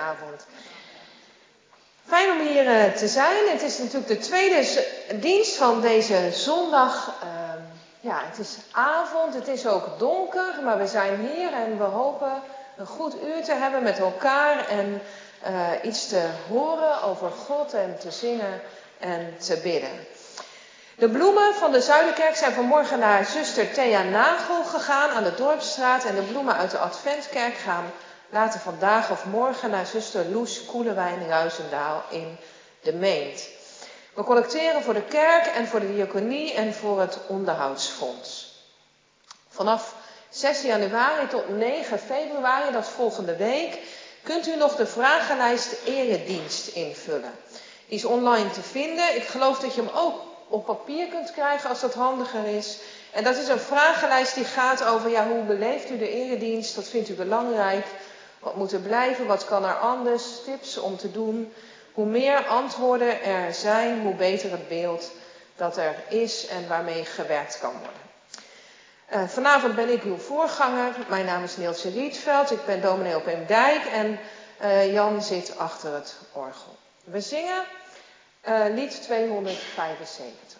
Goedenavond. Fijn om hier te zijn. Het is natuurlijk de tweede dienst van deze zondag. Het is avond, het is ook donker, maar we zijn hier en we hopen een goed uur te hebben met elkaar en iets te horen over God en te zingen en te bidden. De bloemen van de Zuiderkerk zijn vanmorgen naar zuster Thea Nagel gegaan aan de Dorpsstraat en de bloemen uit de Adventkerk gaan later vandaag of morgen naar zuster Loes Koelewijn-Ruizendaal in de Meent. We collecteren voor de kerk en voor de diaconie en voor het onderhoudsfonds. Vanaf 6 januari tot 9 februari, dat is volgende week, kunt u nog de vragenlijst eredienst invullen. Die is online te vinden. Ik geloof dat je hem ook op papier kunt krijgen als dat handiger is. En dat is een vragenlijst die gaat over hoe beleeft u de eredienst, wat vindt u belangrijk, wat moet er blijven, wat kan er anders, tips om te doen. Hoe meer antwoorden er zijn, hoe beter het beeld dat er is en waarmee gewerkt kan worden. Vanavond ben ik uw voorganger. Mijn naam is Neeltje Rietveld. Ik ben dominee op Eemdijk en Jan zit achter het orgel. We zingen lied 275.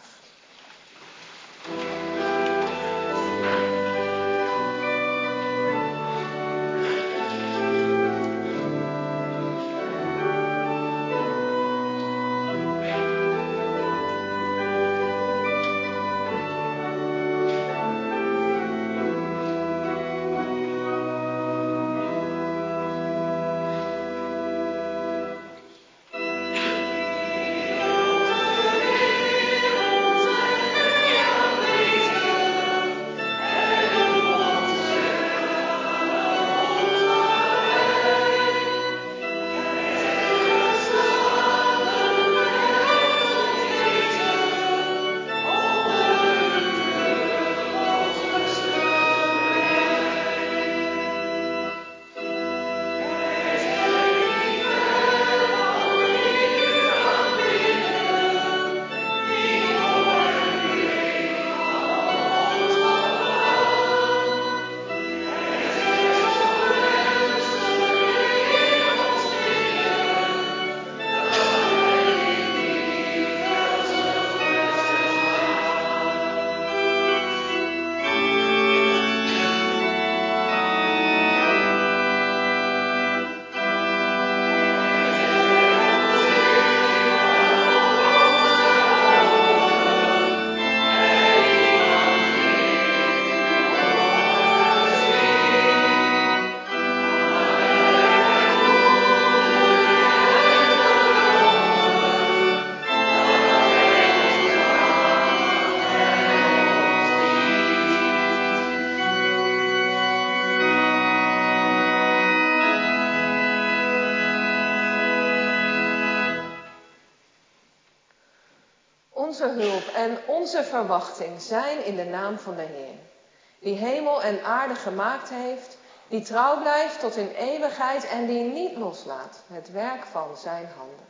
Onze hulp en onze verwachting zijn in de naam van de Heer, die hemel en aarde gemaakt heeft, die trouw blijft tot in eeuwigheid en die niet loslaat het werk van zijn handen.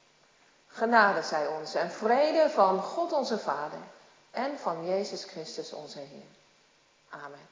Genade zij ons en vrede van God onze Vader en van Jezus Christus onze Heer. Amen.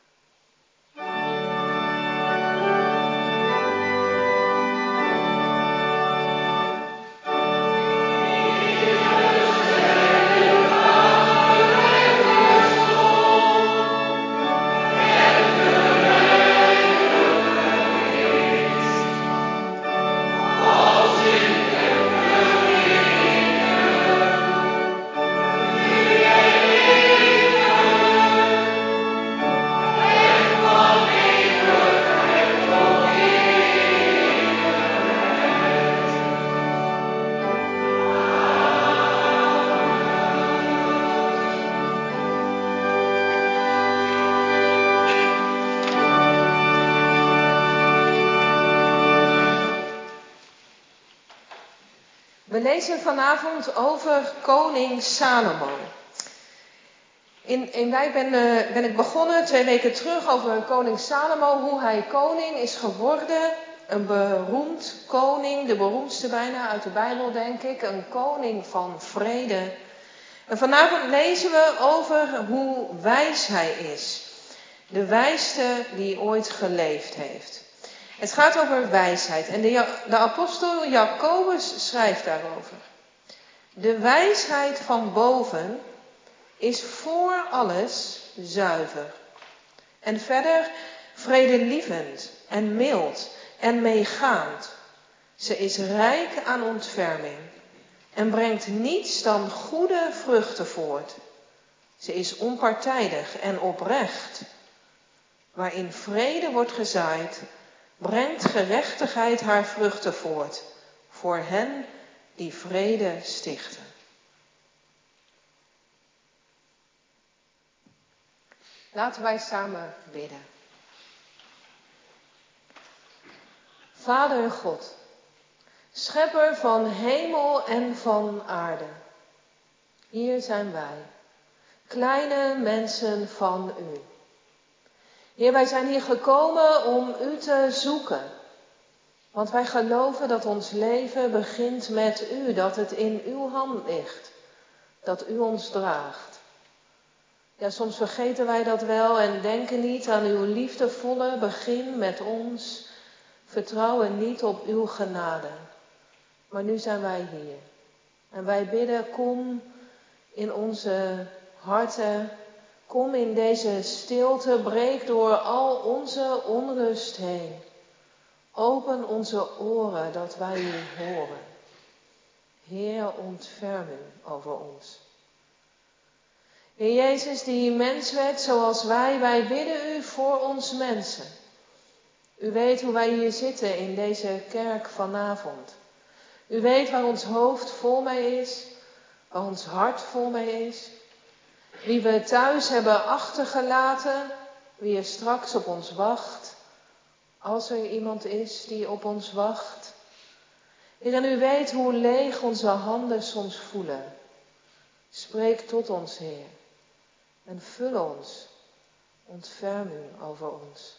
We lezen vanavond over koning Salomo. In Wijk ben ik begonnen 2 weken terug over koning Salomo, hoe hij koning is geworden. Een beroemd koning, de beroemdste bijna uit de Bijbel denk ik, een koning van vrede. En vanavond lezen we over hoe wijs hij is. De wijste die ooit geleefd heeft. Het gaat over wijsheid en de apostel Jacobus schrijft daarover. De wijsheid van boven is voor alles zuiver. En verder vredelievend en mild en meegaand. Ze is rijk aan ontferming en brengt niets dan goede vruchten voort. Ze is onpartijdig en oprecht. Waarin vrede wordt gezaaid, brengt gerechtigheid haar vruchten voort, voor hen die vrede stichten. Laten wij samen bidden. Vader God, schepper van hemel en van aarde. Hier zijn wij, kleine mensen van u. Heer, wij zijn hier gekomen om u te zoeken. Want wij geloven dat ons leven begint met u, dat het in uw hand ligt. Dat u ons draagt. Ja, soms vergeten wij dat wel en denken niet aan uw liefdevolle begin met ons. Vertrouwen niet op uw genade. Maar nu zijn wij hier. En wij bidden, kom in onze harten. Kom in deze stilte, breek door al onze onrust heen. Open onze oren dat wij u horen. Heer, ontferm u over ons. Heer Jezus, die mens werd zoals wij bidden u voor ons mensen. U weet hoe wij hier zitten in deze kerk vanavond. U weet waar ons hoofd vol mee is, waar ons hart vol mee is. Wie we thuis hebben achtergelaten, wie er straks op ons wacht. Als er iemand is die op ons wacht. Heer, en u weet hoe leeg onze handen soms voelen. Spreek tot ons, Heer. En vul ons. Ontferm u over ons.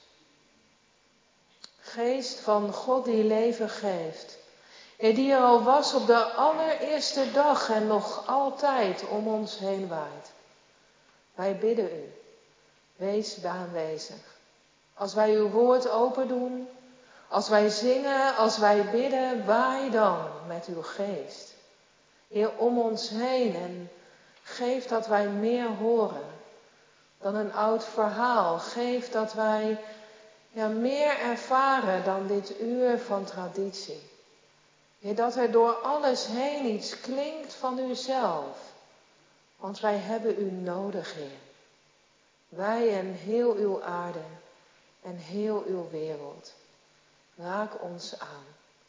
Geest van God die leven geeft. Heer, die er al was op de allereerste dag en nog altijd om ons heen waait. Wij bidden u. Wees aanwezig. Als wij uw woord open doen, als wij zingen, als wij bidden, waai dan met uw geest. Heer, om ons heen en geef dat wij meer horen dan een oud verhaal. Geef dat wij meer ervaren dan dit uur van traditie. Heer, dat er door alles heen iets klinkt van uzelf. Want wij hebben u nodig, Heer. Wij en heel uw aarde en heel uw wereld. Raak ons aan.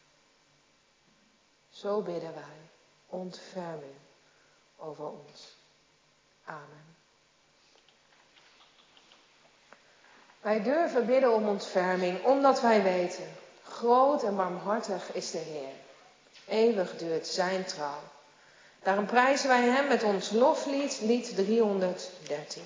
Zo bidden wij. Ontferm u over ons. Amen. Wij durven bidden om ontferming, omdat wij weten, groot en barmhartig is de Heer. Eeuwig duurt zijn trouw. Daarom prijzen wij hem met ons loflied, lied 313.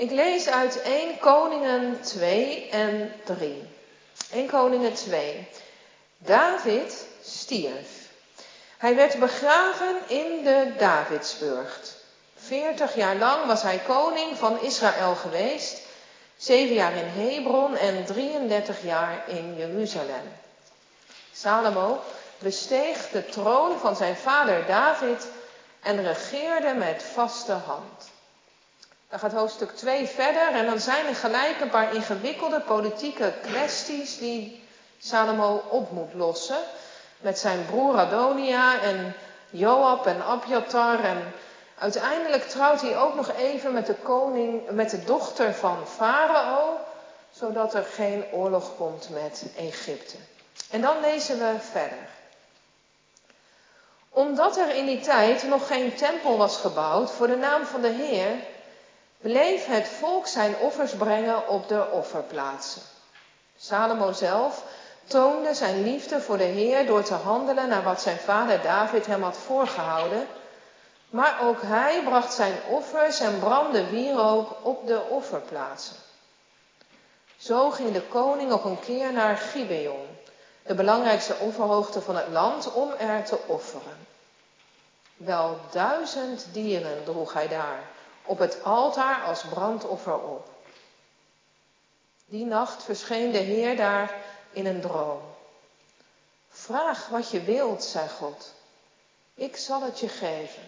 Ik lees uit 1 Koningen 2 en 3. 1 Koningen 2. David stierf. Hij werd begraven in de Davidsburcht. 40 jaar lang was hij koning van Israël geweest. 7 jaar in Hebron en 33 jaar in Jeruzalem. Salomo besteeg de troon van zijn vader David en regeerde met vaste hand. Dan gaat hoofdstuk 2 verder en dan zijn er gelijk een paar ingewikkelde politieke kwesties die Salomo op moet lossen. Met zijn broer Adonia en Joab en Abjatar. En uiteindelijk trouwt hij ook nog even met de dochter van Farao, zodat er geen oorlog komt met Egypte. En dan lezen we verder. Omdat er in die tijd nog geen tempel was gebouwd voor de naam van de Heer, bleef het volk zijn offers brengen op de offerplaatsen. Salomo zelf toonde zijn liefde voor de Heer door te handelen naar wat zijn vader David hem had voorgehouden. Maar ook hij bracht zijn offers en brandde wierook op de offerplaatsen. Zo ging de koning op een keer naar Gibeon, de belangrijkste offerhoogte van het land, om er te offeren. Wel 1000 dieren droeg hij daar op het altaar als brandoffer op. Die nacht verscheen de Heer daar in een droom. Vraag wat je wilt, zei God. Ik zal het je geven.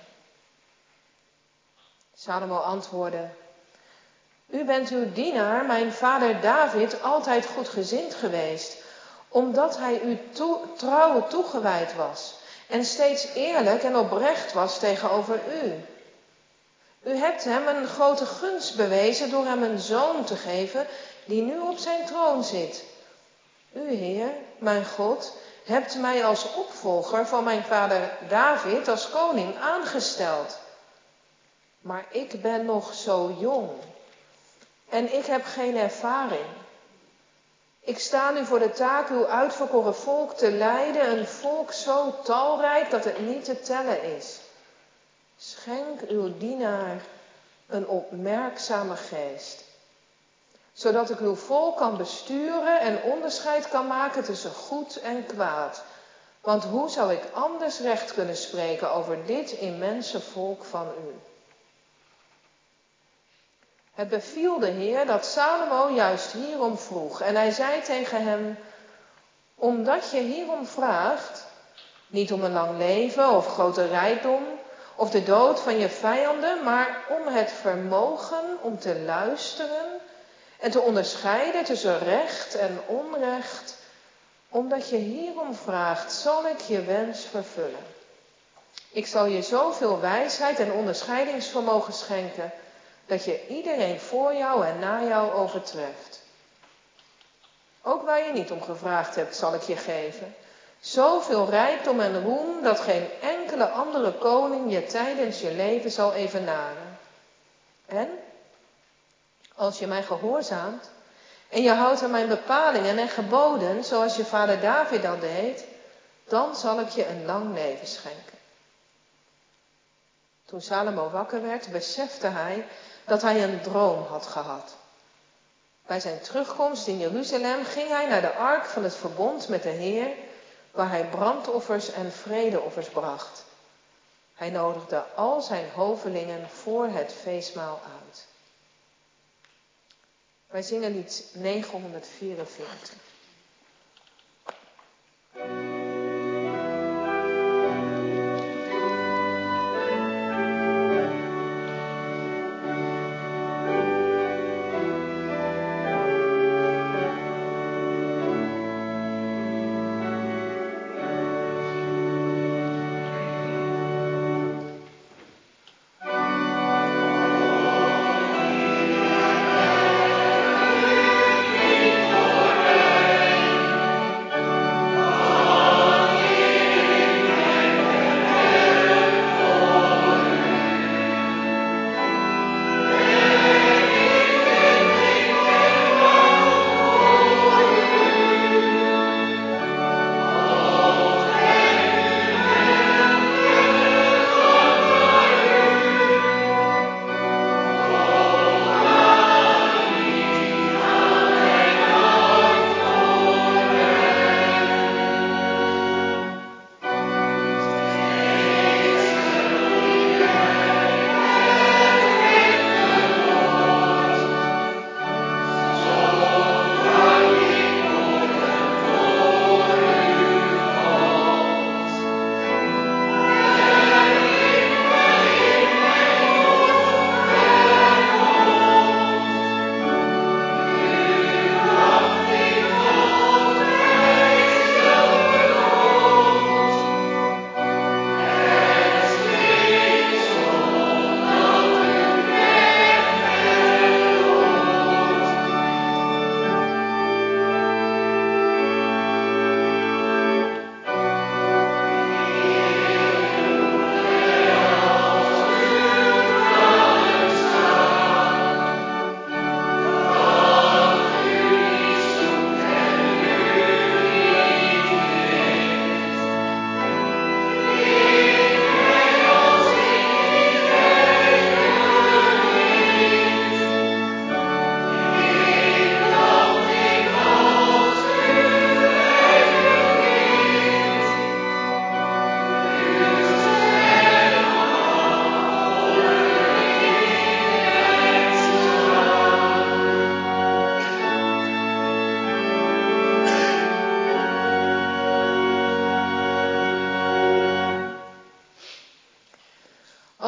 Salomo antwoordde. U bent uw dienaar, mijn vader David, altijd goedgezind geweest, omdat hij u trouw toegewijd was en steeds eerlijk en oprecht was tegenover u. U hebt hem een grote gunst bewezen door hem een zoon te geven die nu op zijn troon zit. U, Heer, mijn God, hebt mij als opvolger van mijn vader David als koning aangesteld. Maar ik ben nog zo jong en ik heb geen ervaring. Ik sta nu voor de taak uw uitverkoren volk te leiden, een volk zo talrijk dat het niet te tellen is. Schenk uw dienaar een opmerkzame geest, zodat ik uw volk kan besturen en onderscheid kan maken tussen goed en kwaad. Want hoe zou ik anders recht kunnen spreken over dit immense volk van u? Het beviel de Heer dat Salomo juist hierom vroeg. En hij zei tegen hem, omdat je hierom vraagt, niet om een lang leven of grote rijkdom of de dood van je vijanden, maar om het vermogen om te luisteren en te onderscheiden tussen recht en onrecht, omdat je hierom vraagt, zal ik je wens vervullen. Ik zal je zoveel wijsheid en onderscheidingsvermogen schenken, dat je iedereen voor jou en na jou overtreft. Ook waar je niet om gevraagd hebt, zal ik je geven. Zoveel rijkdom en roem, dat geen enkele andere koning je tijdens je leven zal evenaren. En, als je mij gehoorzaamt, en je houdt aan mijn bepalingen en geboden, zoals je vader David dat deed, dan zal ik je een lang leven schenken. Toen Salomo wakker werd, besefte hij dat hij een droom had gehad. Bij zijn terugkomst in Jeruzalem ging hij naar de ark van het verbond met de Heer, waar hij brandoffers en vredeoffers bracht. Hij nodigde al zijn hovelingen voor het feestmaal uit. Wij zingen lied 944.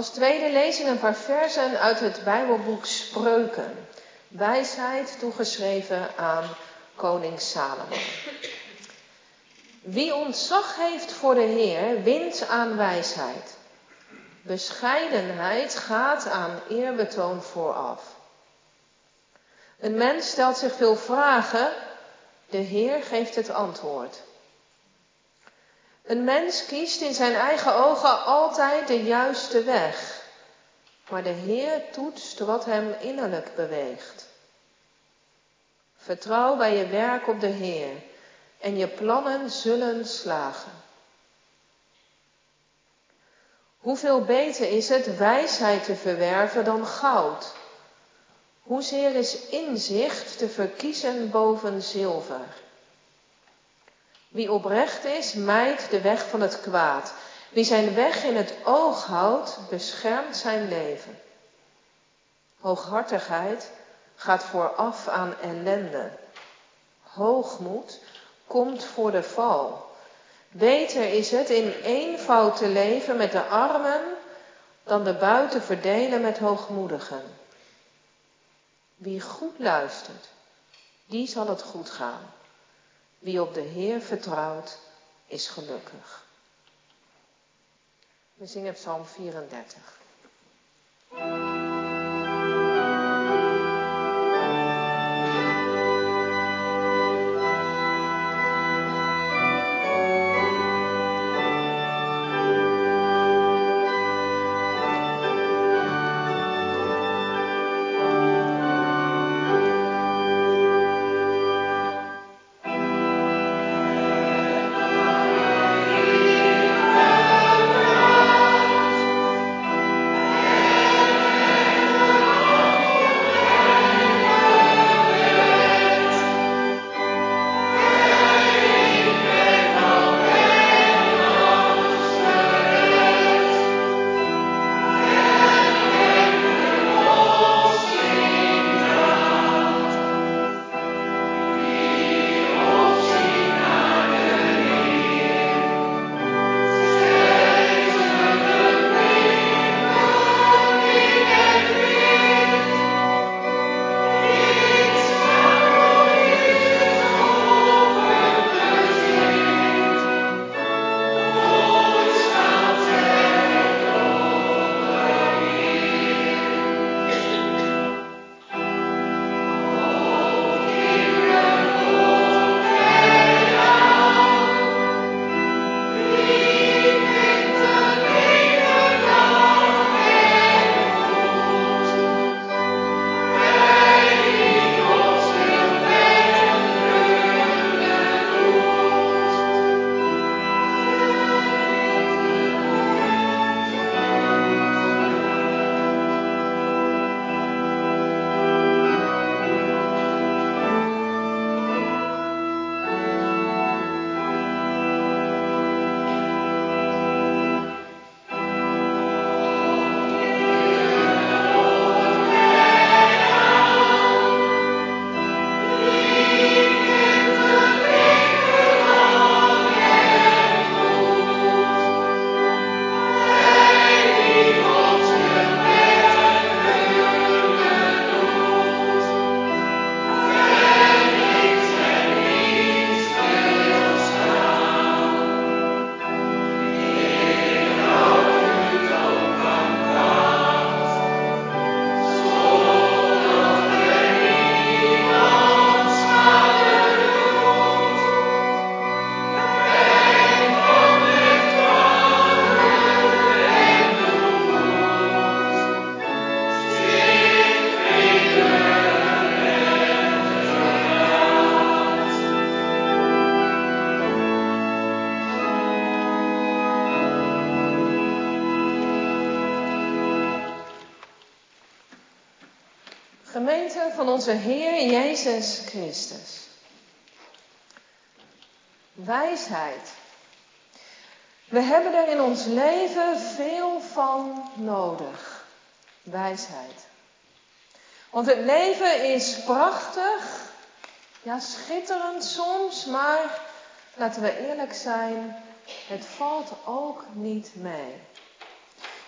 Als tweede lezing een paar versen uit het Bijbelboek Spreuken. Wijsheid toegeschreven aan koning Salomo. Wie ontzag heeft voor de Heer, wint aan wijsheid. Bescheidenheid gaat aan eerbetoon vooraf. Een mens stelt zich veel vragen, de Heer geeft het antwoord. Een mens kiest in zijn eigen ogen altijd de juiste weg, maar de Heer toetst wat hem innerlijk beweegt. Vertrouw bij je werk op de Heer en je plannen zullen slagen. Hoeveel beter is het wijsheid te verwerven dan goud? Hoezeer is inzicht te verkiezen boven zilver? Wie oprecht is, mijdt de weg van het kwaad. Wie zijn weg in het oog houdt, beschermt zijn leven. Hooghartigheid gaat vooraf aan ellende. Hoogmoed komt voor de val. Beter is het in eenvoud te leven met de armen dan de buit verdelen met hoogmoedigen. Wie goed luistert, die zal het goed gaan. Wie op de Heer vertrouwt, is gelukkig. We zingen Psalm 34. Gemeente van onze Heer Jezus Christus. Wijsheid. We hebben er in ons leven veel van nodig. Wijsheid. Want het leven is prachtig, ja schitterend soms, maar laten we eerlijk zijn, het valt ook niet mee.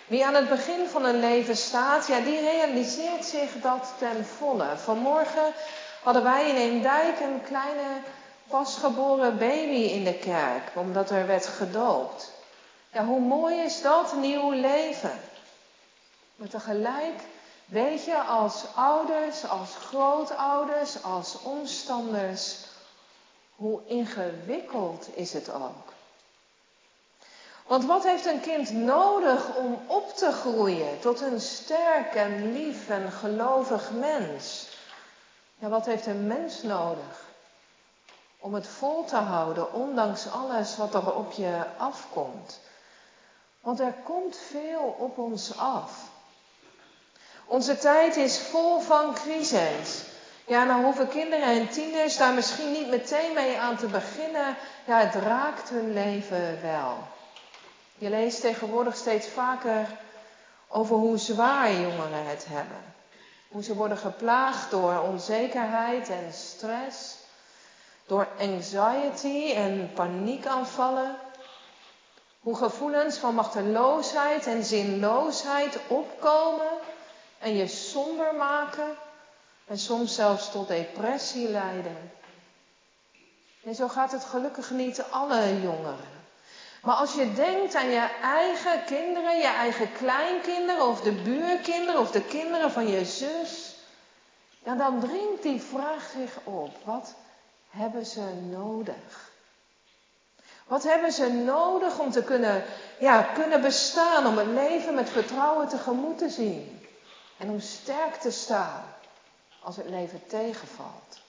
Wie aan het begin van een leven staat, ja, die realiseert zich dat ten volle. Vanmorgen hadden wij in Eemdijk een kleine pasgeboren baby in de kerk, omdat er werd gedoopt. Ja, hoe mooi is dat, nieuw leven. Maar tegelijk weet je als ouders, als grootouders, als omstanders, hoe ingewikkeld is het ook. Want wat heeft een kind nodig om op te groeien tot een sterk en lief en gelovig mens? Ja, wat heeft een mens nodig om het vol te houden, ondanks alles wat er op je afkomt? Want er komt veel op ons af. Onze tijd is vol van crises. Ja, nou hoeven kinderen en tieners daar misschien niet meteen mee aan te beginnen. Ja, het raakt hun leven wel. Je leest tegenwoordig steeds vaker over hoe zwaar jongeren het hebben. Hoe ze worden geplaagd door onzekerheid en stress. Door anxiety en paniekaanvallen. Hoe gevoelens van machteloosheid en zinloosheid opkomen en je somber maken. En soms zelfs tot depressie leiden. En zo gaat het gelukkig niet alle jongeren. Maar als je denkt aan je eigen kinderen, je eigen kleinkinderen of de buurkinderen of de kinderen van je zus. Ja, dan dringt die vraag zich op. Wat hebben ze nodig? Wat hebben ze nodig om te kunnen bestaan, om het leven met vertrouwen tegemoet te zien? En om sterk te staan als het leven tegenvalt.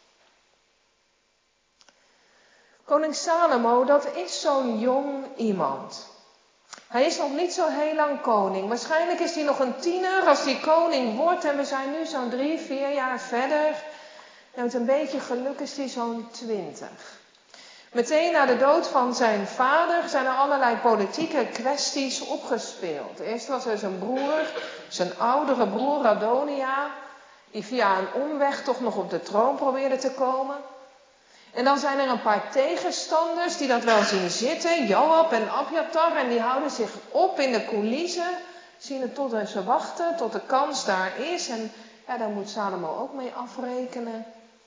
Koning Salomo, dat is zo'n jong iemand. Hij is nog niet zo heel lang koning. Waarschijnlijk is hij nog een tiener als hij koning wordt. En we zijn nu zo'n 3-4 jaar verder. En met een beetje geluk is hij zo'n 20. Meteen na de dood van zijn vader zijn er allerlei politieke kwesties opgespeeld. Eerst was er zijn broer, zijn oudere broer Adonia, die via een omweg toch nog op de troon probeerde te komen. En dan zijn er een paar tegenstanders die dat wel zien zitten, Joab en Abjatar, en die houden zich op in de coulissen, zien het tot ze wachten, tot de kans daar is. En ja, daar moet Salomo ook mee afrekenen.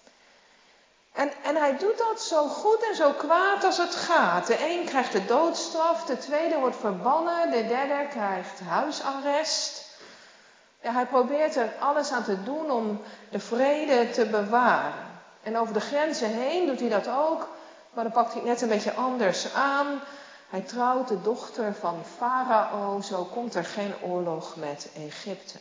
En hij doet dat zo goed en zo kwaad als het gaat. De een krijgt de doodstraf, de tweede wordt verbannen, de derde krijgt huisarrest. Ja, hij probeert er alles aan te doen om de vrede te bewaren. En over de grenzen heen doet hij dat ook, maar dan pakt hij het net een beetje anders aan. Hij trouwt de dochter van Farao, zo komt er geen oorlog met Egypte.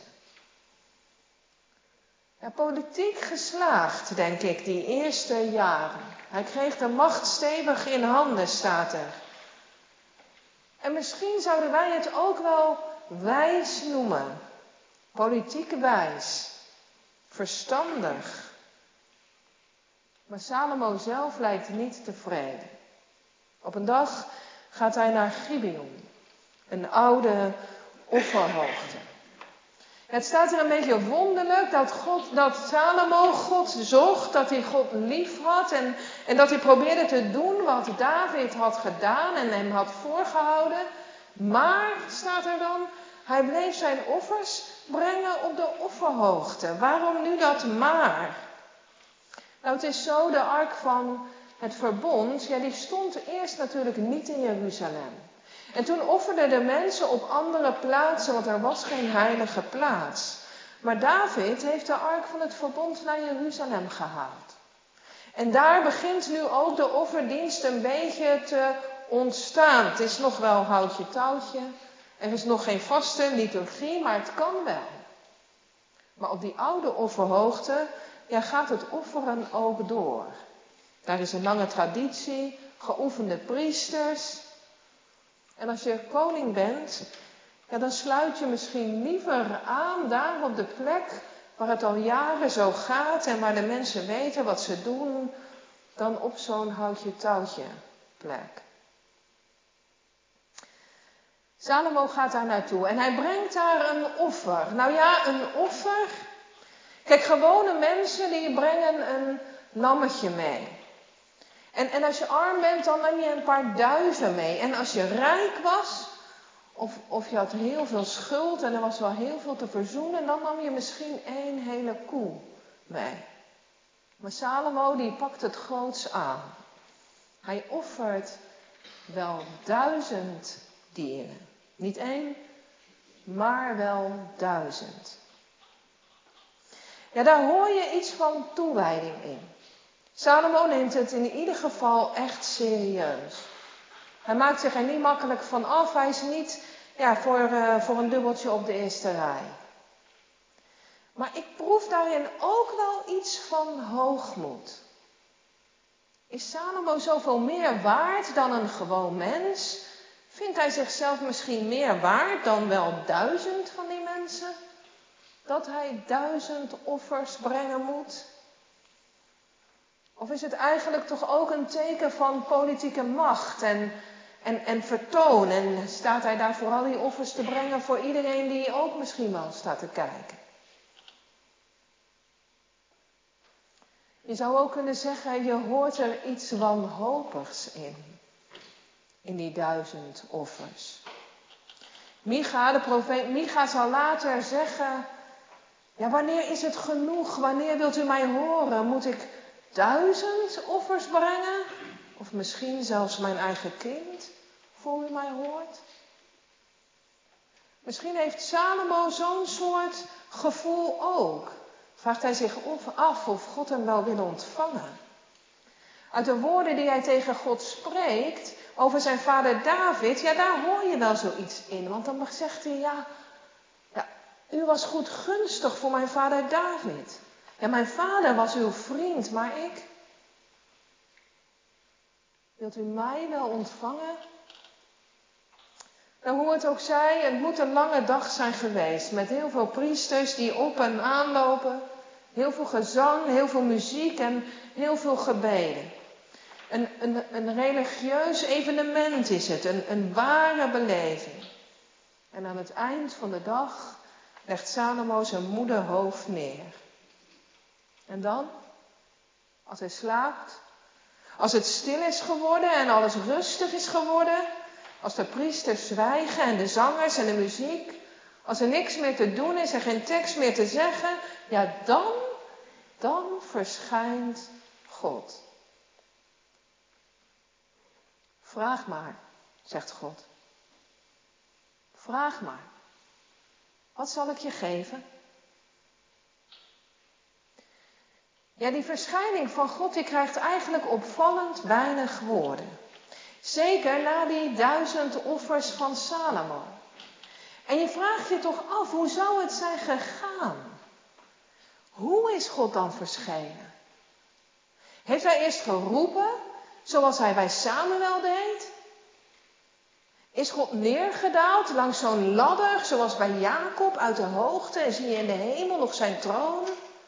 Ja, politiek geslaagd, denk ik, die eerste jaren. Hij kreeg de macht stevig in handen, staat er. En misschien zouden wij het ook wel wijs noemen. Politiek wijs. Verstandig. Maar Salomo zelf lijkt niet tevreden. Op een dag gaat hij naar Gibeon, een oude offerhoogte. Het staat er een beetje wonderlijk dat Salomo God zocht, dat hij God lief had en dat hij probeerde te doen wat David had gedaan en hem had voorgehouden. Maar, staat er dan, hij bleef zijn offers brengen op de offerhoogte. Waarom nu dat maar? Nou, het is zo, de ark van het verbond, ja, die stond eerst natuurlijk niet in Jeruzalem. En toen offerden de mensen op andere plaatsen, want er was geen heilige plaats. Maar David heeft de ark van het verbond naar Jeruzalem gehaald. En daar begint nu ook de offerdienst een beetje te ontstaan. Het is nog wel houtje touwtje. Er is nog geen vaste liturgie, maar het kan wel. Maar op die oude offerhoogte, ja, gaat het offeren ook door. Daar is een lange traditie, geoefende priesters. En als je koning bent, ja, dan sluit je misschien liever aan daar op de plek waar het al jaren zo gaat en waar de mensen weten wat ze doen, dan op zo'n houtje touwtje plek. Salomo gaat daar naartoe en hij brengt daar een offer. Nou ja, een offer. Kijk, gewone mensen die brengen een lammetje mee. En als je arm bent, dan neem je een paar duiven mee. En als je rijk was, Of je had heel veel schuld en er was wel heel veel te verzoenen. En dan nam je misschien 1 hele koe mee. Maar Salomo die pakt het groots aan. Hij offert wel 1000 dieren. Niet 1, maar wel 1000. Ja, daar hoor je iets van toewijding in. Salomo neemt het in ieder geval echt serieus. Hij maakt zich er niet makkelijk van af. Hij is niet voor een dubbeltje op de eerste rij. Maar ik proef daarin ook wel iets van hoogmoed. Is Salomo zoveel meer waard dan een gewoon mens? Vindt hij zichzelf misschien meer waard dan wel 1000 van die mensen? Dat hij 1000 offers brengen moet? Of is het eigenlijk toch ook een teken van politieke macht en vertoon? En staat hij daar vooral die offers te brengen voor iedereen die ook misschien wel staat te kijken? Je zou ook kunnen zeggen, je hoort er iets wanhopigs in. In die 1000 offers. Micha, de profeet Micha zal later zeggen, ja, wanneer is het genoeg? Wanneer wilt u mij horen? Moet ik 1000 offers brengen? Of misschien zelfs mijn eigen kind, voor u mij hoort? Misschien heeft Salomo zo'n soort gevoel ook. Vraagt hij zich af of God hem wel wil ontvangen. Uit de woorden die hij tegen God spreekt over zijn vader David, ja, daar hoor je wel zoiets in. Want dan zegt hij, ja, u was goed gunstig voor mijn vader David. Ja, mijn vader was uw vriend, maar ik. Wilt u mij wel ontvangen? Nou, hoe het ook zij, het moet een lange dag zijn geweest. Met heel veel priesters die op en aanlopen. Heel veel gezang, heel veel muziek en heel veel gebeden. Een religieus evenement is het, een ware beleving. En aan het eind van de dag legt Salomo zijn moederhoofd neer. En dan, als hij slaapt, als het stil is geworden en alles rustig is geworden, als de priesters zwijgen en de zangers en de muziek, als er niks meer te doen is en geen tekst meer te zeggen, ja, dan verschijnt God. Vraag maar, zegt God. Vraag maar. Wat zal ik je geven? Ja, die verschijning van God, die krijgt eigenlijk opvallend weinig woorden. Zeker na die 1000 offers van Salomo. En je vraagt je toch af, hoe zou het zijn gegaan? Hoe is God dan verschenen? Heeft hij eerst geroepen, zoals hij bij Samuel deed? Is God neergedaald langs zo'n ladder, zoals bij Jacob uit de hoogte, en zie je in de hemel nog zijn troon?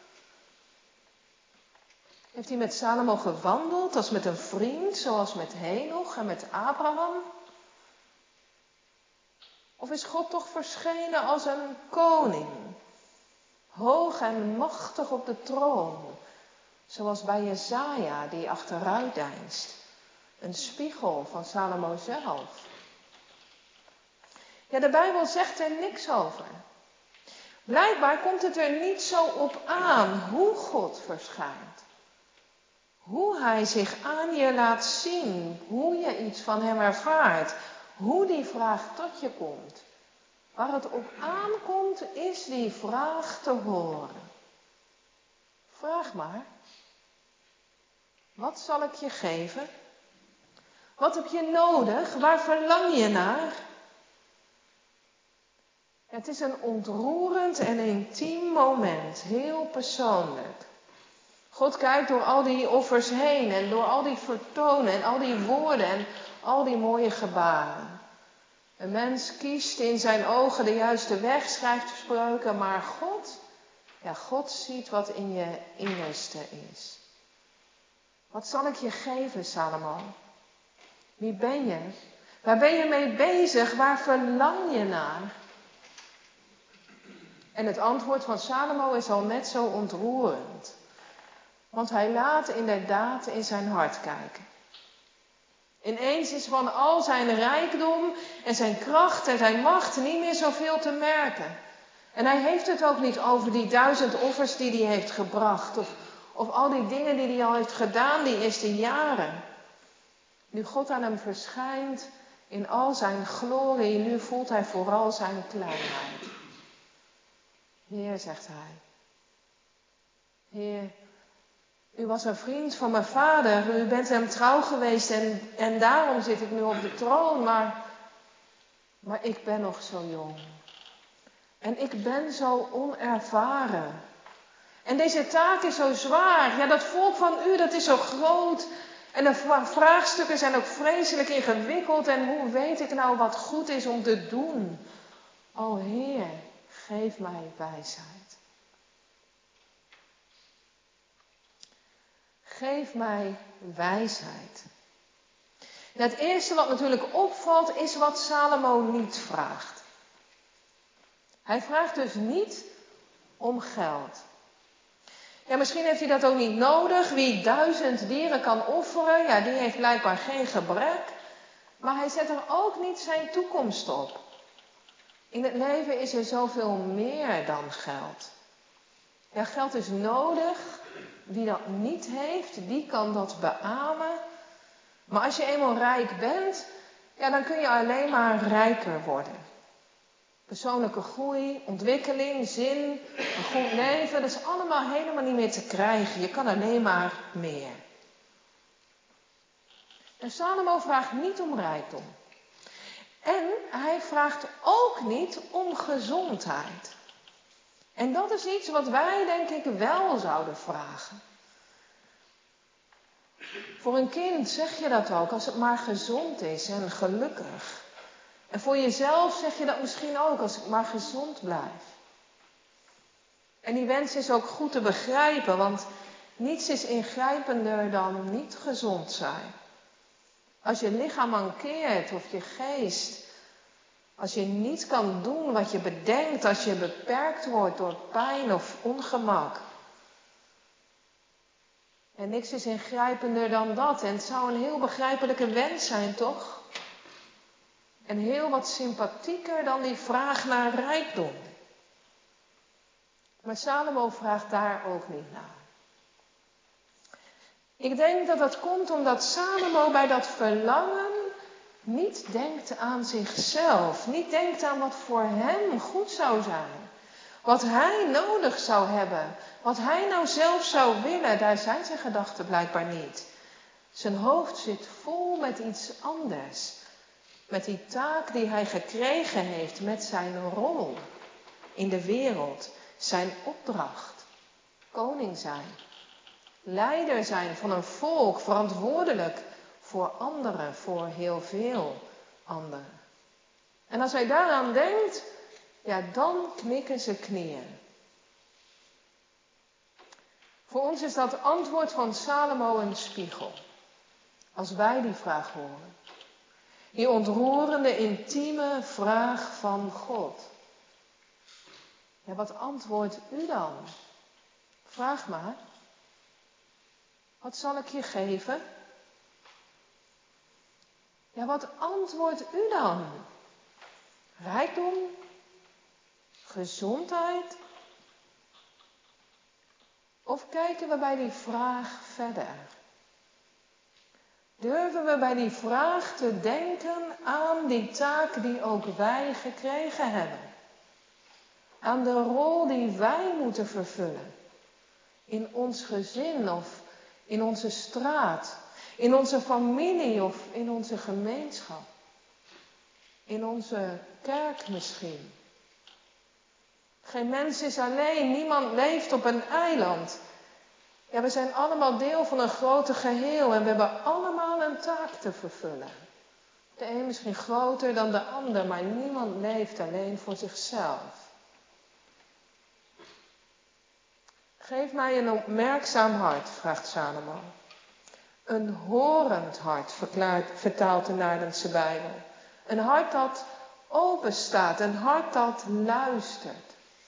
Heeft hij met Salomo gewandeld als met een vriend, zoals met Henoch en met Abraham? Of is God toch verschenen als een koning, hoog en machtig op de troon, zoals bij Jesaja die achteruit deinst, een spiegel van Salomo zelf? Ja, de Bijbel zegt er niks over. Blijkbaar komt het er niet zo op aan hoe God verschijnt. Hoe hij zich aan je laat zien, hoe je iets van hem ervaart, hoe die vraag tot je komt. Waar het op aankomt is die vraag te horen. Vraag maar. Wat zal ik je geven? Wat heb je nodig? Waar verlang je naar? Het is een ontroerend en intiem moment, heel persoonlijk. God kijkt door al die offers heen en door al die vertonen en al die woorden en al die mooie gebaren. Een mens kiest in zijn ogen de juiste weg, schrijft Spreuken, maar God ziet wat in je innerste is. Wat zal ik je geven, Salomo? Wie ben je? Waar ben je mee bezig? Waar verlang je naar? En het antwoord van Salomo is al net zo ontroerend. Want hij laat inderdaad in zijn hart kijken. Ineens is van al zijn rijkdom en zijn kracht en zijn macht niet meer zoveel te merken. En hij heeft het ook niet over die 1000 offers die hij heeft gebracht. Of al die dingen die hij al heeft gedaan die eerste jaren. Nu God aan hem verschijnt in al zijn glorie, nu voelt hij vooral zijn kleinheid. Heer, zegt hij. Heer, u was een vriend van mijn vader. U bent hem trouw geweest en daarom zit ik nu op de troon. Maar ik ben nog zo jong. En ik ben zo onervaren. En deze taak is zo zwaar. Ja, dat volk van u, dat is zo groot. En de vraagstukken zijn ook vreselijk ingewikkeld. En hoe weet ik nou wat goed is om te doen? O Heer, geef mij wijsheid. Geef mij wijsheid. Nou, het eerste wat natuurlijk opvalt is wat Salomo niet vraagt. Hij vraagt dus niet om geld. Ja, misschien heeft hij dat ook niet nodig. Wie 1000 dieren kan offeren, ja, die heeft blijkbaar geen gebrek. Maar hij zet er ook niet zijn toekomst op. In het leven is er zoveel meer dan geld. Ja, geld is nodig. Wie dat niet heeft, die kan dat beamen. Maar als je eenmaal rijk bent, ja, dan kun je alleen maar rijker worden. Persoonlijke groei, ontwikkeling, zin, een goed leven, dat is allemaal helemaal niet meer te krijgen. Je kan alleen maar meer. En Salomo vraagt niet om rijkdom. En hij vraagt ook niet om gezondheid. En dat is iets wat wij, denk ik, wel zouden vragen. Voor een kind zeg je dat ook, als het maar gezond is en gelukkig. En voor jezelf zeg je dat misschien ook, als ik maar gezond blijf. En die wens is ook goed te begrijpen, want niets is ingrijpender dan niet gezond zijn. Als je lichaam mankeert of je geest, als je niet kan doen wat je bedenkt, als je beperkt wordt door pijn of ongemak. En niks is ingrijpender dan dat. En het zou een heel begrijpelijke wens zijn, toch? En heel wat sympathieker dan die vraag naar rijkdom. Maar Salomo vraagt daar ook niet naar. Ik denk dat dat komt omdat Salomo bij dat verlangen niet denkt aan zichzelf. Niet denkt aan wat voor hem goed zou zijn. Wat hij nodig zou hebben. Wat hij nou zelf zou willen. Daar zijn zijn gedachten blijkbaar niet. Zijn hoofd zit vol met iets anders. Met die taak die hij gekregen heeft. Met zijn rol in de wereld. Zijn opdracht. Koning zijn. Leider zijn van een volk. Verantwoordelijk voor anderen. Voor heel veel anderen. En als hij daaraan denkt, ja, dan knikken zijn knieën. Voor ons is dat antwoord van Salomo een spiegel. Als wij die vraag horen. Die ontroerende, intieme vraag van God. Ja, wat antwoordt u dan? Vraag maar. Wat zal ik je geven? Ja, wat antwoordt u dan? Rijkdom? Gezondheid? Of kijken we bij die vraag verder? Durven we bij die vraag te denken aan die taak die ook wij gekregen hebben? Aan de rol die wij moeten vervullen. In ons gezin of in onze straat. In onze familie of in onze gemeenschap. In onze kerk misschien. Geen mens is alleen, niemand leeft op een eiland. Ja, we zijn allemaal deel van een groter geheel en we hebben allemaal een taak te vervullen. De een misschien groter dan de ander, maar niemand leeft alleen voor zichzelf. Geef mij een opmerkzaam hart, vraagt Salomo. Een horend hart, vertaalt de Naardense Bijbel. Een hart dat open staat, een hart dat luistert.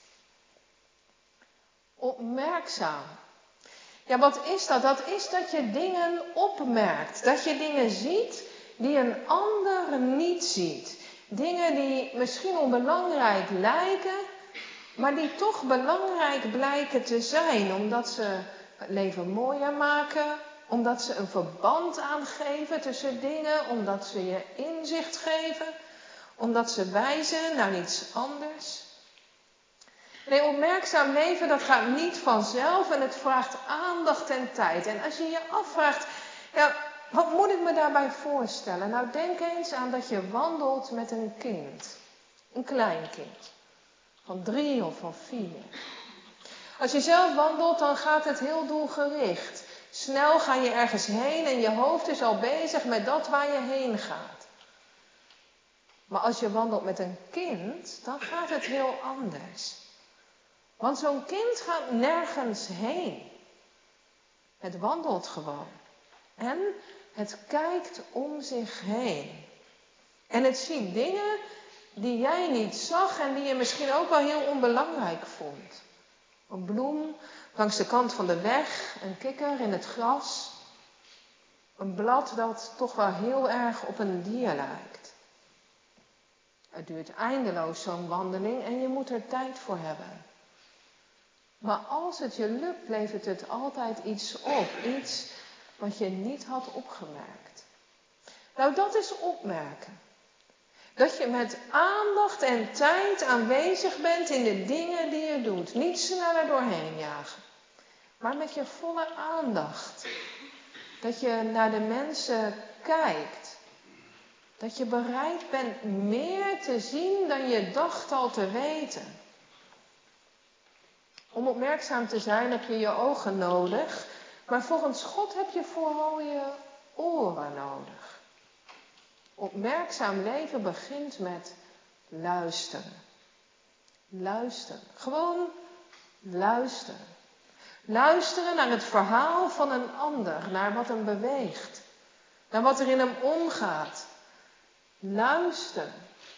Opmerkzaam. Ja, wat is dat? Dat is dat je dingen opmerkt. Dat je dingen ziet die een ander niet ziet. Dingen die misschien onbelangrijk lijken, maar die toch belangrijk blijken te zijn. Omdat ze het leven mooier maken, omdat ze een verband aangeven tussen dingen, omdat ze je inzicht geven, omdat ze wijzen naar iets anders. Nee, opmerkzaam leven, dat gaat niet vanzelf en het vraagt aandacht en tijd. En als je je afvraagt, ja, wat moet ik me daarbij voorstellen? Nou, denk eens aan dat je wandelt met een kind. Een klein kind. Van 3 of van 4. Als je zelf wandelt, dan gaat het heel doelgericht. Snel ga je ergens heen en je hoofd is al bezig met dat waar je heen gaat. Maar als je wandelt met een kind, dan gaat het heel anders. Want zo'n kind gaat nergens heen. Het wandelt gewoon. En het kijkt om zich heen. En het ziet dingen die jij niet zag en die je misschien ook wel heel onbelangrijk vond. Een bloem langs de kant van de weg, een kikker in het gras. Een blad dat toch wel heel erg op een dier lijkt. Het duurt eindeloos zo'n wandeling en je moet er tijd voor hebben. Maar als het je lukt, levert het altijd iets op. Iets wat je niet had opgemerkt. Nou, dat is opmerken. Dat je met aandacht en tijd aanwezig bent in de dingen die je doet. Niet sneller doorheen jagen. Maar met je volle aandacht. Dat je naar de mensen kijkt. Dat je bereid bent meer te zien dan je dacht al te weten. Om opmerkzaam te zijn heb je je ogen nodig. Maar volgens God heb je vooral je oren nodig. Opmerkzaam leven begint met luisteren. Luisteren. Gewoon luisteren. Luisteren naar het verhaal van een ander. Naar wat hem beweegt. Naar wat er in hem omgaat. Luisteren.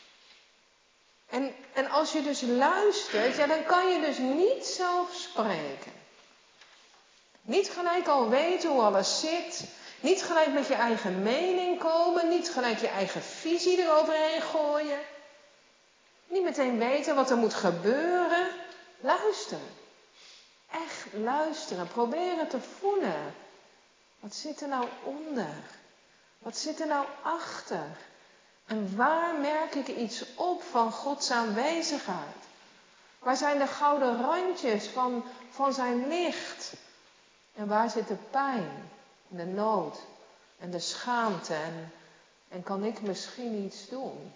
En als je dus luistert, ja, dan kan je dus niet zelf spreken. Niet gelijk al weten hoe alles zit. Niet gelijk met je eigen mening komen. Niet gelijk je eigen visie eroverheen gooien. Niet meteen weten wat er moet gebeuren. Luisteren. Echt luisteren. Proberen te voelen. Wat zit er nou onder? Wat zit er nou achter? En waar merk ik iets op van Gods aanwezigheid? Waar zijn de gouden randjes van zijn licht? En waar zit de pijn, en de nood en de schaamte en kan ik misschien iets doen?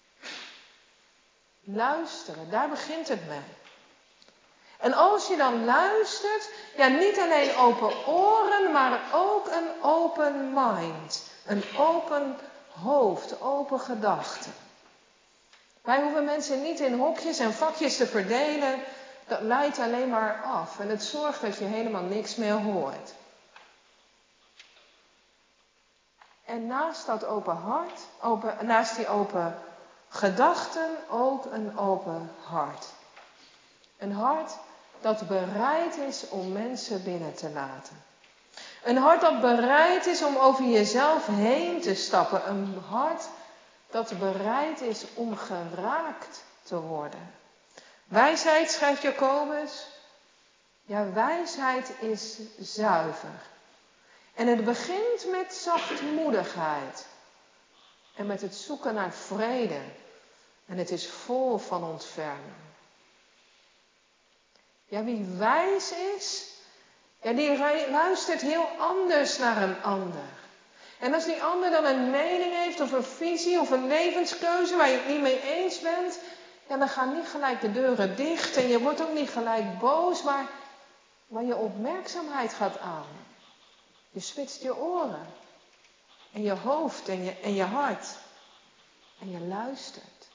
Luisteren, daar begint het mee. En als je dan luistert, ja, niet alleen open oren, maar ook een open mind. Een open hoofd, open gedachten. Wij hoeven mensen niet in hokjes en vakjes te verdelen. Dat leidt alleen maar af. En het zorgt dat je helemaal niks meer hoort. En naast dat open hart, naast die open gedachten, ook een open hart. Een hart dat bereid is om mensen binnen te laten. Een hart dat bereid is om over jezelf heen te stappen. Een hart dat bereid is om geraakt te worden. Wijsheid, schrijft Jacobus. Ja, wijsheid is zuiver. En het begint met zachtmoedigheid. En met het zoeken naar vrede. En het is vol van ontferming. Ja, wie wijs is, ja, die luistert heel anders naar een ander. En als die ander dan een mening heeft of een visie of een levenskeuze waar je het niet mee eens bent, ja, dan gaan niet gelijk de deuren dicht en je wordt ook niet gelijk boos, maar je opmerkzaamheid gaat aan. Je spitst je oren en je hoofd en je hart en je luistert.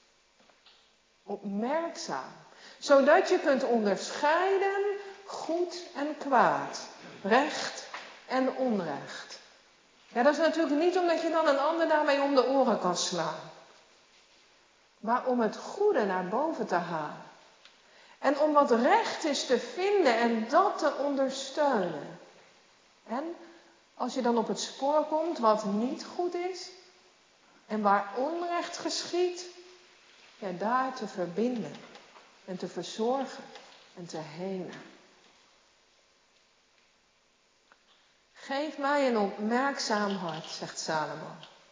Opmerkzaam, zodat je kunt onderscheiden goed en kwaad, recht en onrecht. Ja, dat is natuurlijk niet omdat je dan een ander daarmee om de oren kan slaan. Maar om het goede naar boven te halen. En om wat recht is te vinden en dat te ondersteunen. En Als je dan op het spoor komt wat niet goed is en waar onrecht geschiedt, ja, daar te verbinden en te verzorgen en te henen. Geef mij een opmerkzaam hart, zegt Salomo.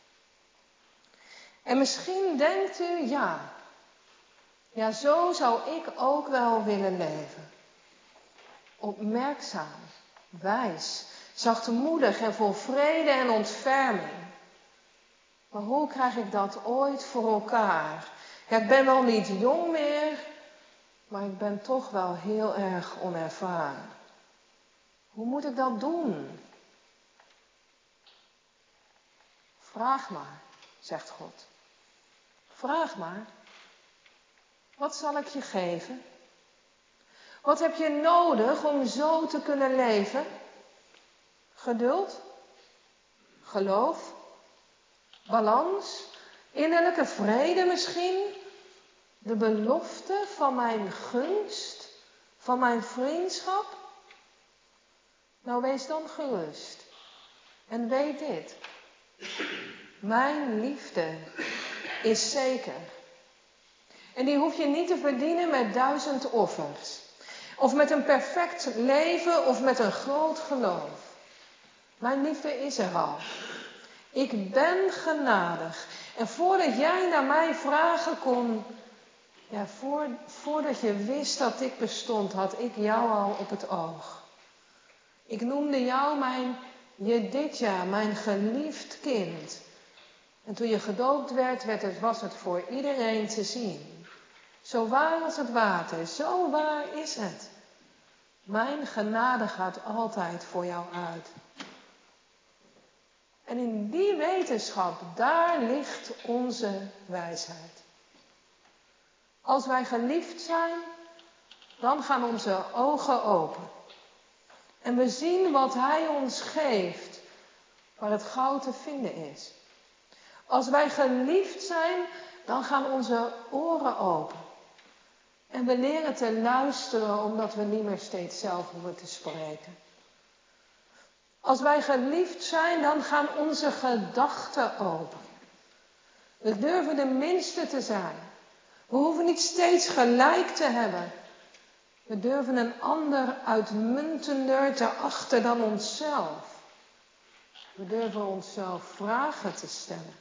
En misschien denkt u, ja, zo zou ik ook wel willen leven. Opmerkzaam, wijs, zachtmoedig en vol vrede en ontferming. Maar hoe krijg ik dat ooit voor elkaar? Ja, ik ben wel niet jong meer, maar ik ben toch wel heel erg onervaren. Hoe moet ik dat doen? Vraag maar, zegt God. Vraag maar. Wat zal ik je geven? Wat heb je nodig om zo te kunnen leven? Geduld? Geloof? Balans? Innerlijke vrede misschien? De belofte van mijn gunst? Van mijn vriendschap? Nou, wees dan gerust. En weet dit. Mijn liefde is zeker. En die hoef je niet te verdienen met 1000 offers. Of met een perfect leven of met een groot geloof. Mijn liefde is er al. Ik ben genadig. En voordat jij naar mij vragen kon, ja, voordat je wist dat ik bestond, had ik jou al op het oog. Ik noemde jou mijn Jedidja, mijn geliefd kind. En toen je gedoopt werd, was het voor iedereen te zien. Zo waar als het water, zo waar is het. Mijn genade gaat altijd voor jou uit. En in die wetenschap, daar ligt onze wijsheid. Als wij geliefd zijn, dan gaan onze ogen open. En we zien wat Hij ons geeft, waar het goud te vinden is. Als wij geliefd zijn, dan gaan onze oren open. En we leren te luisteren, omdat we niet meer steeds zelf hoeven te spreken. Als wij geliefd zijn, dan gaan onze gedachten open. We durven de minste te zijn. We hoeven niet steeds gelijk te hebben. We durven een ander uitmuntender te achten dan onszelf. We durven onszelf vragen te stellen.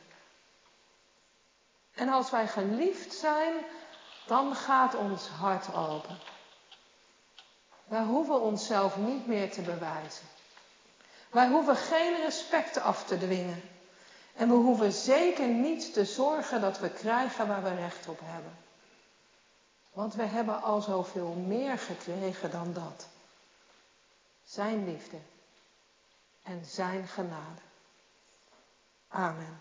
En als wij geliefd zijn, dan gaat ons hart open. Wij hoeven onszelf niet meer te bewijzen. Wij hoeven geen respect af te dwingen. En we hoeven zeker niet te zorgen dat we krijgen waar we recht op hebben. Want we hebben al zoveel meer gekregen dan dat. Zijn liefde en zijn genade. Amen.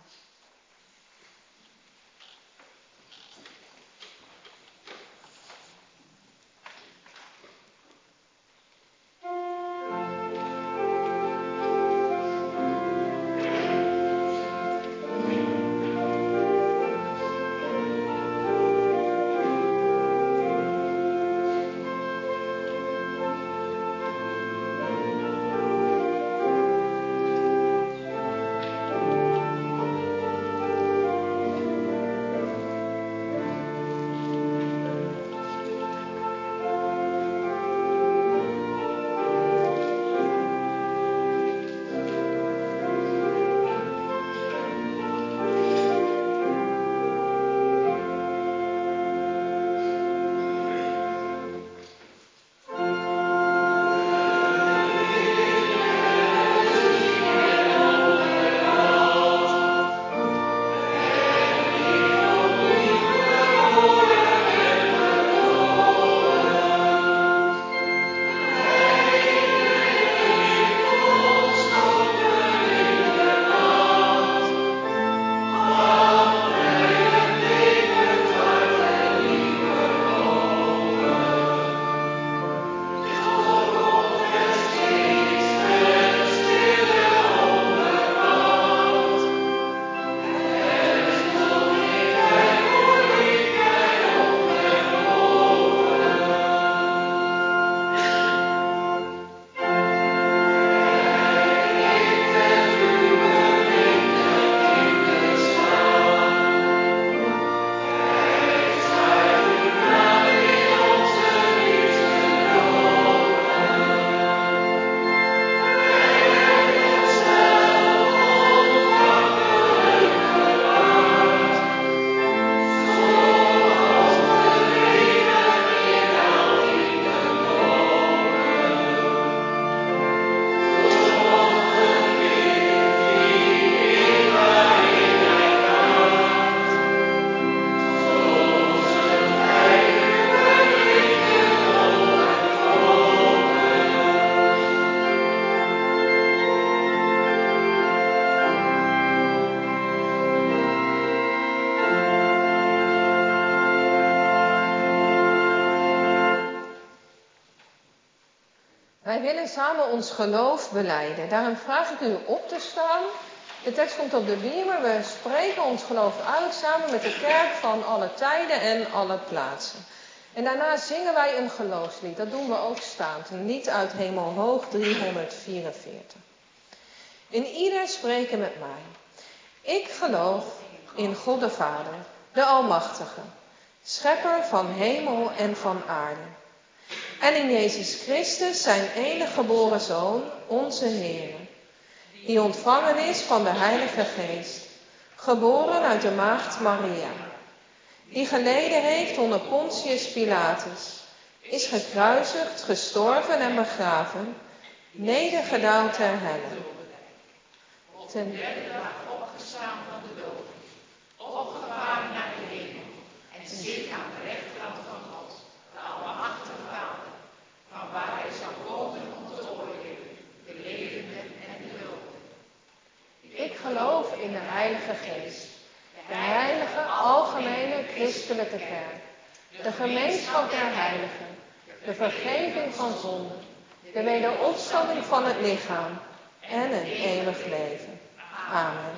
Wij willen samen ons geloof belijden. Daarom vraag ik u op te staan. De tekst komt op de beamer. We spreken ons geloof uit samen met de kerk van alle tijden en alle plaatsen. En daarna zingen wij een geloofslied. Dat doen we ook staand. Een lied uit Hemelhoog 344. En ieder spreken met mij. Ik geloof in God de Vader, de Almachtige, schepper van hemel en van aarde. En in Jezus Christus, zijn enige geboren Zoon, onze Heer, die ontvangen is van de Heilige Geest, geboren uit de maagd Maria, die geleden heeft onder Pontius Pilatus, is gekruisigd, gestorven en begraven, nedergedaald ter helle. Ten derde dag opgestaan van de dood, opgevaren naar de hemel en zit aan de rechterhand van God, de Almachtige Vader, van waar hij zal komen om te oordelen, de levenden en de doden. Ik geloof in de Heilige Geest, de heilige, algemene, christelijke kerk, de gemeenschap der heiligen, de vergeving van zonden, de wederopstanding van het lichaam en een eeuwig leven. Amen.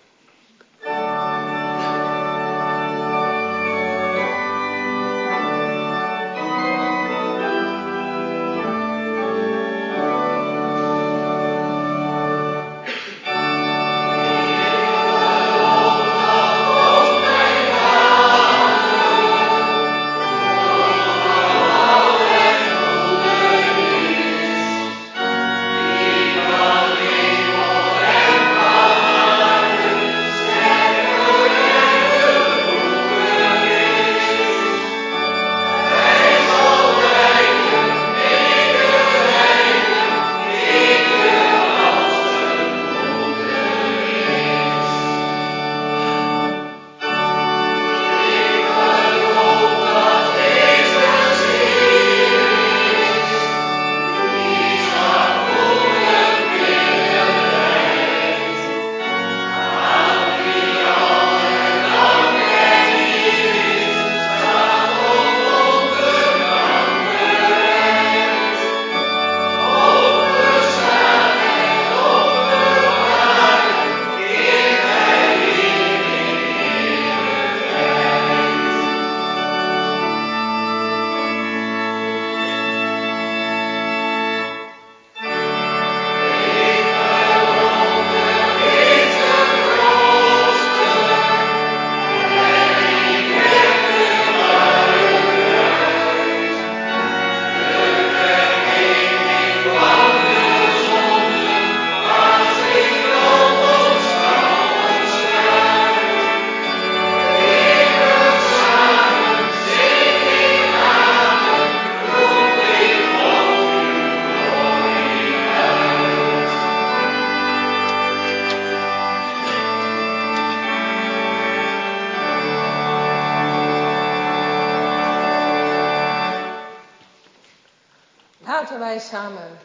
Laten wij samen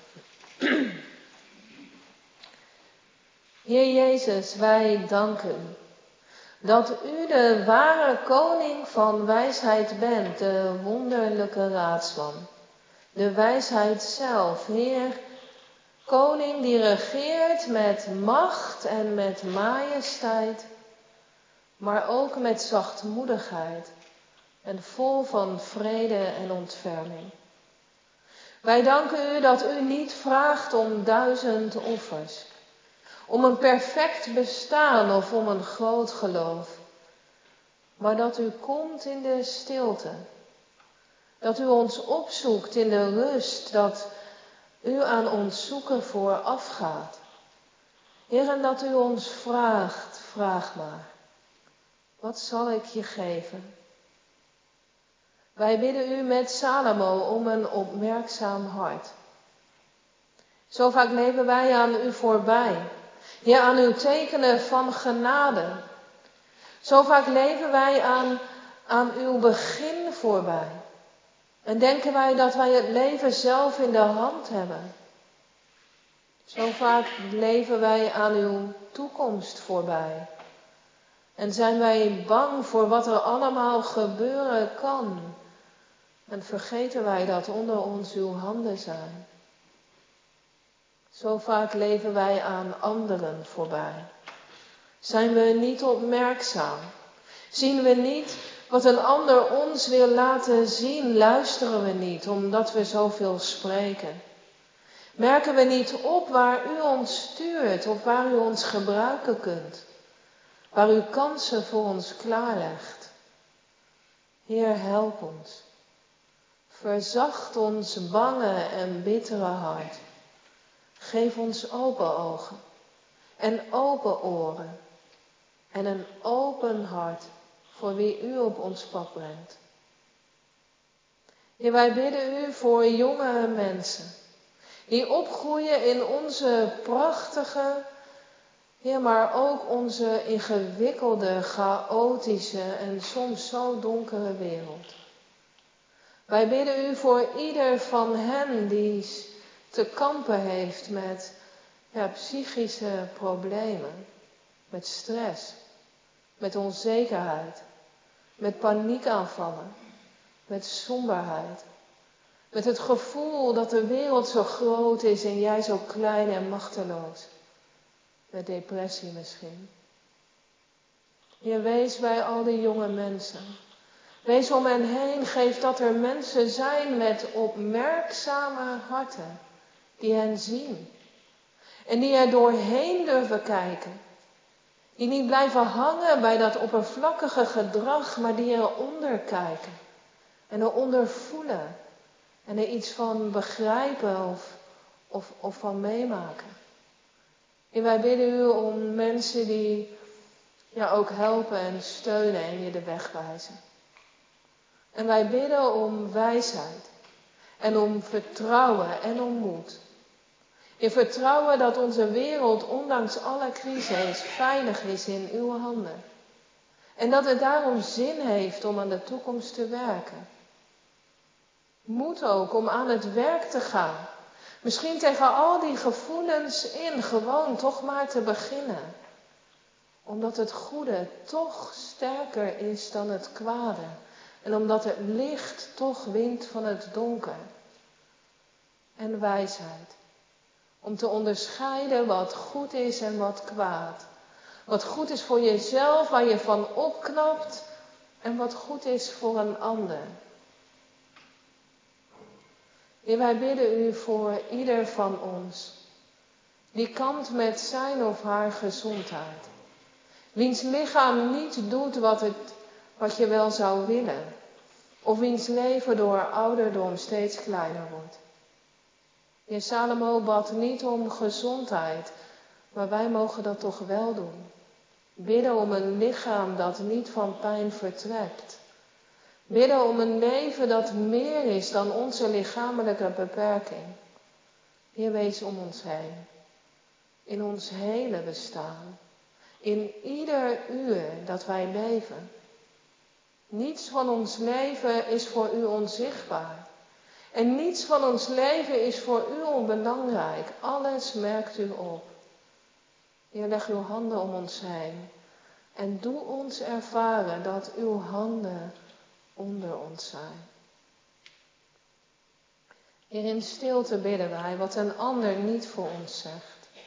bidden. Heer Jezus, wij danken u dat u de ware koning van wijsheid bent, de wonderlijke raadsman. De wijsheid zelf, Heer, koning die regeert met macht en met majesteit, maar ook met zachtmoedigheid en vol van vrede en ontferming. Wij danken u dat u niet vraagt om 1000 offers, om een perfect bestaan of om een groot geloof, maar dat u komt in de stilte, dat u ons opzoekt in de rust, dat u aan ons zoeken voorafgaat. Heer, en dat u ons vraagt, vraag maar, wat zal ik je geven? Wij bidden u met Salomo om een opmerkzaam hart. Zo vaak leven wij aan u voorbij. Ja, aan uw tekenen van genade. Zo vaak leven wij aan uw begin voorbij. En denken wij dat wij het leven zelf in de hand hebben. Zo vaak leven wij aan uw toekomst voorbij. En zijn wij bang voor wat er allemaal gebeuren kan. En vergeten wij dat onder ons uw handen zijn. Zo vaak leven wij aan anderen voorbij. Zijn we niet opmerkzaam? Zien we niet wat een ander ons wil laten zien? Luisteren we niet omdat we zoveel spreken? Merken we niet op waar u ons stuurt of waar u ons gebruiken kunt? Waar u kansen voor ons klaarlegt? Heer, help ons. Verzacht ons bange en bittere hart. Geef ons open ogen en open oren en een open hart voor wie u op ons pad brengt. Heer, wij bidden u voor jonge mensen die opgroeien in onze prachtige, Heer, maar ook onze ingewikkelde, chaotische en soms zo donkere wereld. Wij bidden u voor ieder van hen die te kampen heeft met psychische problemen, met stress, met onzekerheid, met paniekaanvallen, met somberheid, met het gevoel dat de wereld zo groot is en jij zo klein en machteloos, met depressie misschien. Heer, wees bij al die jonge mensen. Wees om hen heen, geef dat er mensen zijn met opmerkzame harten, die hen zien. En die er doorheen durven kijken. Die niet blijven hangen bij dat oppervlakkige gedrag, maar die eronder kijken. En eronder voelen. En er iets van begrijpen of van meemaken. En wij bidden u om mensen die ook helpen en steunen en je de weg wijzen. En wij bidden om wijsheid. En om vertrouwen en om moed. In vertrouwen dat onze wereld, ondanks alle crises, veilig is in uw handen. En dat het daarom zin heeft om aan de toekomst te werken. Moed ook om aan het werk te gaan. Misschien tegen al die gevoelens in, gewoon toch maar te beginnen. Omdat het goede toch sterker is dan het kwade. En omdat het licht toch wint van het donker. En wijsheid. Om te onderscheiden wat goed is en wat kwaad. Wat goed is voor jezelf, waar je van opknapt. En wat goed is voor een ander. Heer, wij bidden u voor ieder van ons. Die kampt met zijn of haar gezondheid. Wiens lichaam niet doet wat je wel zou willen. Of wiens leven door ouderdom steeds kleiner wordt. Heer, Salomo bad niet om gezondheid, maar wij mogen dat toch wel doen. Bidden om een lichaam dat niet van pijn vertrekt. Bidden om een leven dat meer is dan onze lichamelijke beperking. Heer, wees om ons heen. In ons hele bestaan. In ieder uur dat wij leven. Niets van ons leven is voor u onzichtbaar. En niets van ons leven is voor u onbelangrijk. Alles merkt u op. Heer, leg uw handen om ons heen. En doe ons ervaren dat uw handen onder ons zijn. Heer, in stilte bidden wij wat een ander niet voor ons zegt.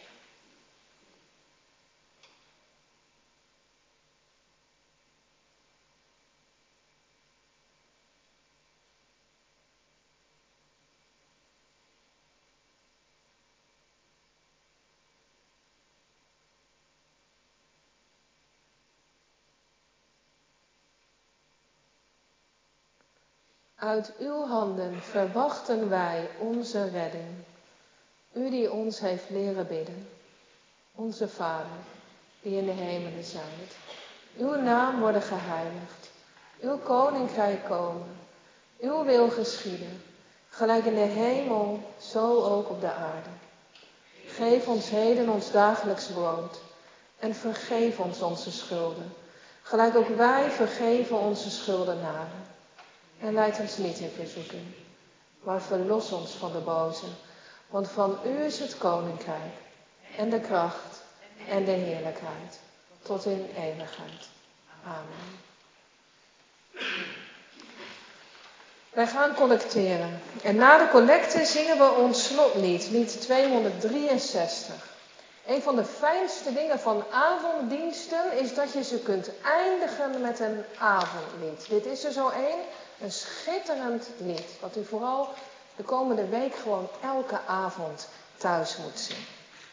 Uit uw handen verwachten wij onze redding. U die ons heeft leren bidden. Onze Vader, die in de hemelen zijt. Uw naam worden geheiligd. Uw koninkrijk komen. Uw wil geschieden. Gelijk in de hemel, zo ook op de aarde. Geef ons heden ons dagelijks brood. En vergeef ons onze schulden. Gelijk ook wij vergeven onze schuldenaren. En leid ons niet in verzoeking, maar verlos ons van de boze. Want van u is het koninkrijk en de kracht en de heerlijkheid tot in eeuwigheid. Amen. Wij gaan collecteren. En na de collecte zingen we ons slotlied, lied 263. Een van de fijnste dingen van avonddiensten is dat je ze kunt eindigen met een avondlied. Dit is er zo een schitterend lied, wat u vooral de komende week gewoon elke avond thuis moet zingen.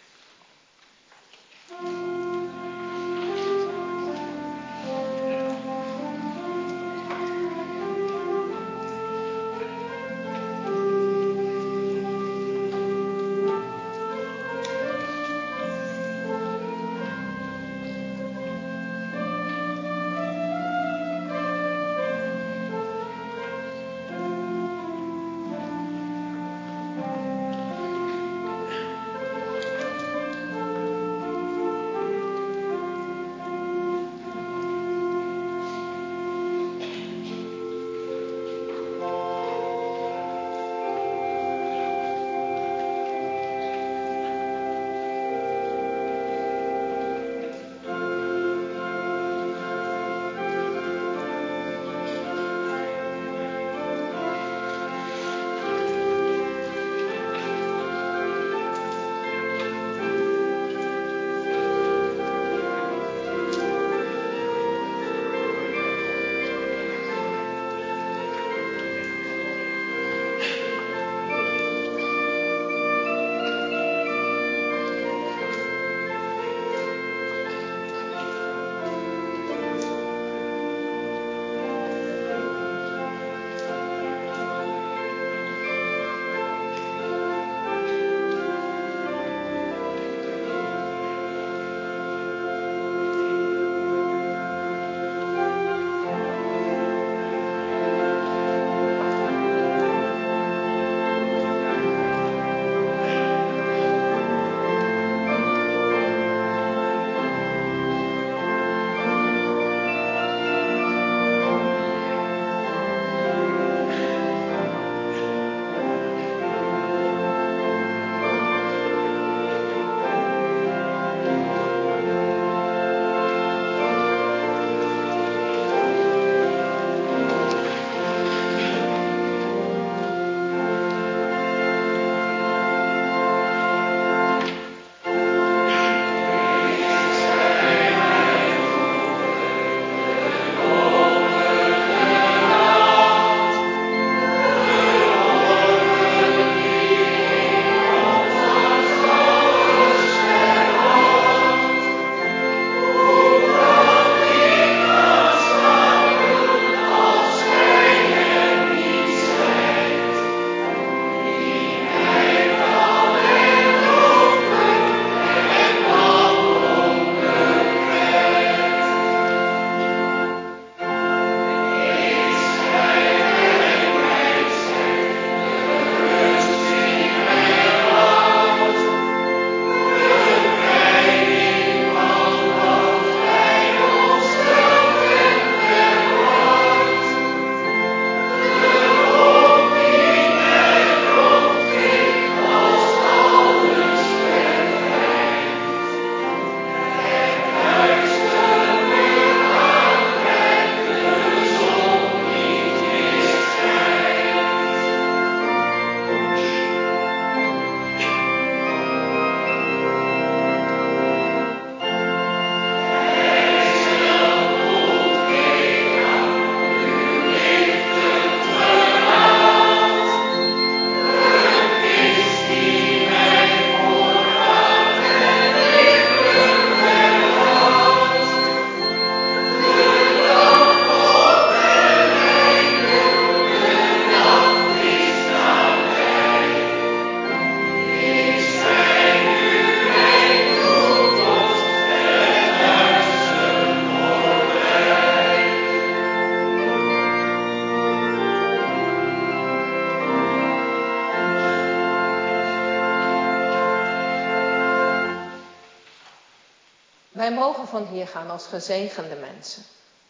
Wij mogen van hier gaan als gezegende mensen.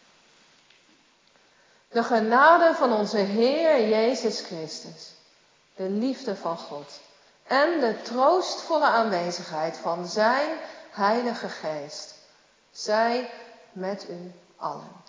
De genade van onze Heer Jezus Christus, de liefde van God en de troostvolle aanwezigheid van zijn Heilige Geest, zij met u allen.